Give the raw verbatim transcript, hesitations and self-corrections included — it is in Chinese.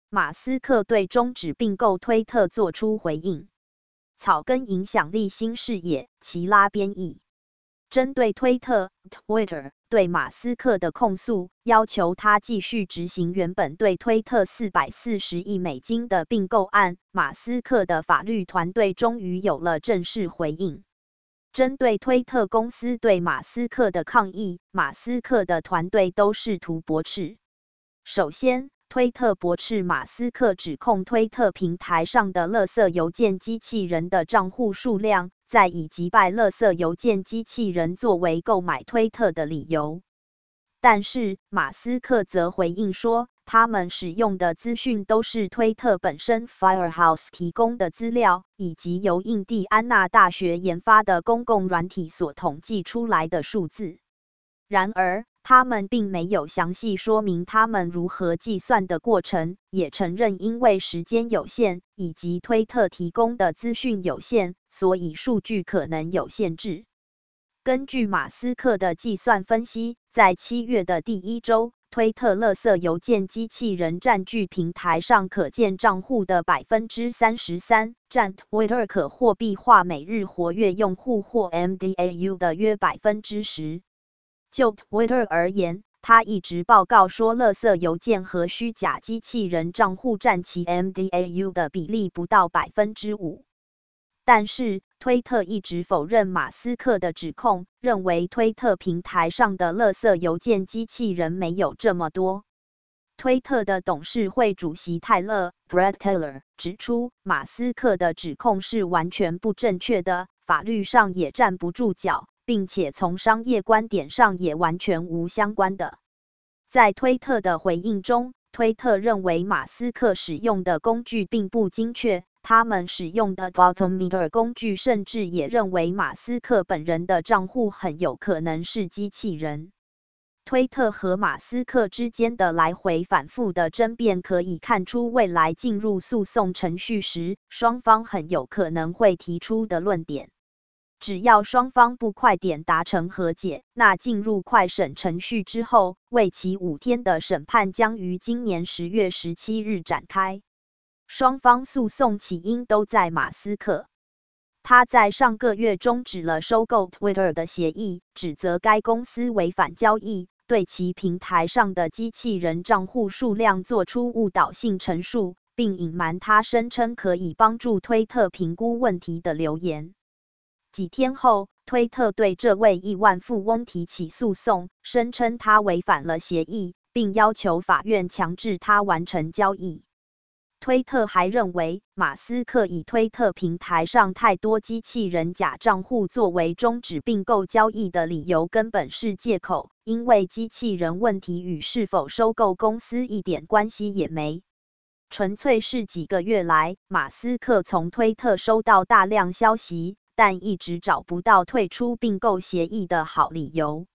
马斯克对终止并购推特做出回应。草根影响力新视野，齐拉编译。针对推特 Twitter 对马斯克的控诉，要求他继续执行原本对推特四百四十亿美金的并购案，马斯克的法律团队终于有了正式回应。针对推特公司对马斯克的抗议，马斯克的团队都试图驳斥。首先，推特驳斥马斯克指控推特平台上的垃圾邮件机器人的账户数量，再以击败垃圾邮件机器人作为购买推特的理由。但是，马斯克则回应说，他们使用的资讯都是推特本身 Firehouse 提供的资料，以及由印第安纳大学研发的公共软体所统计出来的数字。然而，他们并没有详细说明他们如何计算的过程，也承认因为时间有限，以及推特提供的资讯有限，所以数据可能有限制。根据马斯克的计算分析，在七月的第一周，推特垃圾邮件机器人占据平台上可见账户的 百分之三十三， 占 Twitter 可货币化每日活跃用户或 M D A U 的约 百分之十。就 Twitter 而言，他一直报告说垃圾邮件和虚假机器人账户占其 M D A U 的比例不到 百分之五。但是，推特一直否认马斯克的指控，认为推特平台上的垃圾邮件机器人没有这么多。推特的董事会主席泰勒 （Brett Taylor） 指出，马斯克的指控是完全不正确的，法律上也站不住脚，并且从商业观点上也完全无相关的。在推特的回应中，推特认为马斯克使用的工具并不精确，他们使用的 Bottometer 工具甚至也认为马斯克本人的账户很有可能是机器人。推特和马斯克之间的来回反复的争辩可以看出未来进入诉讼程序时，双方很有可能会提出的论点。只要双方不快点达成和解，那进入快审程序之后，为期五天的审判将于今年十月十七日展开。双方诉讼起因都在马斯克。他在上个月终止了收购 Twitter 的协议，指责该公司违反交易，对其平台上的机器人账户数量做出误导性陈述，并隐瞒他声称可以帮助推特评估问题的留言。几天后，推特对这位亿万富翁提起诉讼，声称他违反了协议，并要求法院强制他完成交易。推特还认为，马斯克以推特平台上太多机器人假账户作为终止并购交易的理由根本是借口，因为机器人问题与是否收购公司一点关系也没。纯粹是几个月来，马斯克从推特收到大量消息，但一直找不到退出并购协议的好理由。